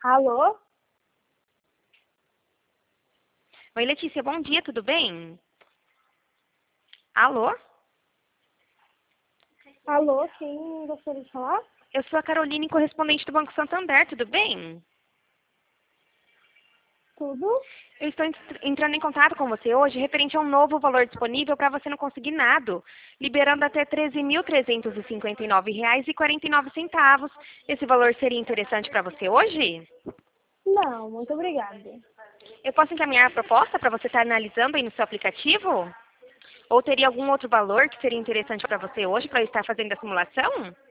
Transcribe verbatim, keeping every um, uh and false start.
Alô? Oi, Letícia, bom dia, tudo bem? Alô? Alô, quem gostaria de falar? Eu sou a Caroline, correspondente do Banco Santander, tudo bem? Tudo? Eu estou ent- entrando em contato com você hoje referente a um novo valor disponível para você não conseguir nada, liberando até treze mil trezentos e cinquenta e nove reais e quarenta e nove centavos. Esse valor seria interessante para você hoje? Não, muito obrigada. Eu posso encaminhar a proposta para você estar analisando aí no seu aplicativo? Ou teria algum outro valor que seria interessante para você hoje para eu estar fazendo a simulação?